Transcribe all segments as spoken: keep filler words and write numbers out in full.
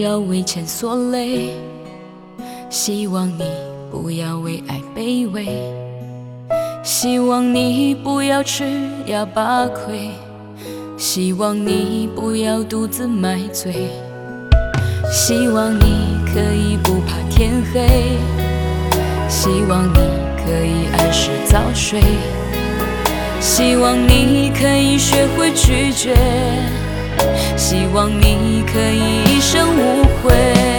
要为钱所累，希望你不要为爱卑微，希望你不要吃哑巴亏，希望你不要独自买醉，希望你可以不怕天黑，希望你可以按时早睡，希望你可以学会拒绝，希望你可以一生无悔。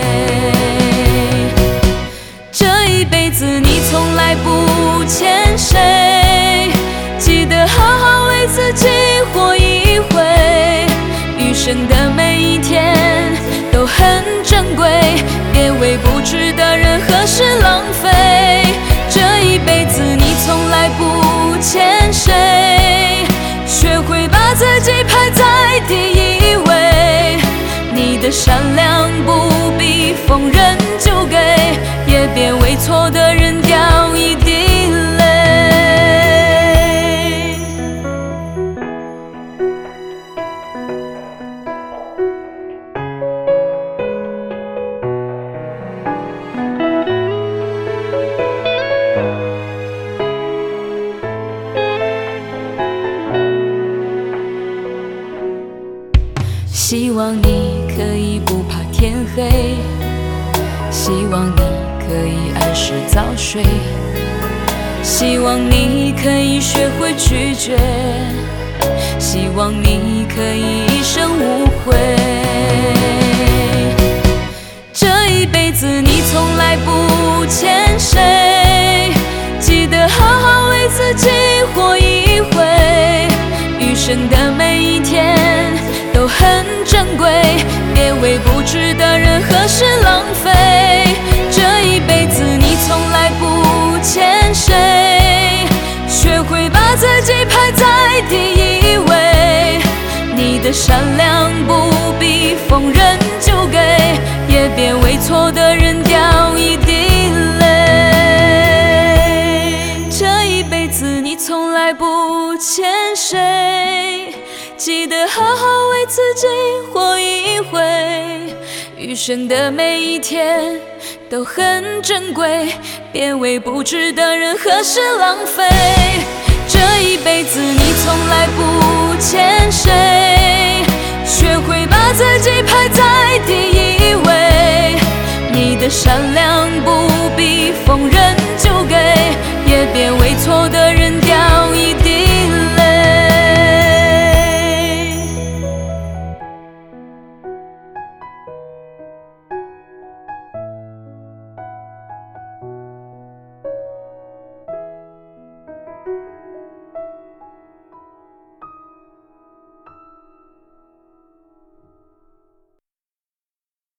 这一辈子你从来不欠谁，记得好好为自己活一回，余生的每一天都很珍贵，别为不值的人和事浪费。这一辈子你从来不欠谁，学会把自己排在第一位，你的善良不必逢人就给，也别为错的人掉一滴泪。希望你可以不怕天黑，希望你可以按时早睡，希望你可以学会拒绝，希望你可以一生无悔。这一辈子你从来不欠谁，记得好好为自己活一回，余生的每一天都很珍贵，别为不值的人和事浪费。这一辈子你从来不欠谁，学会把自己排在第一位，你的善良不必逢人就给，也别为错的人掉一滴泪。这一辈子你从来不欠谁，记得好好为自己活一回，余生的每一天都很珍贵，别为不值的人和事浪费。这一辈子你从来不欠谁，学会把自己排在第一位，你的善良不必逢人就给，也别为错的人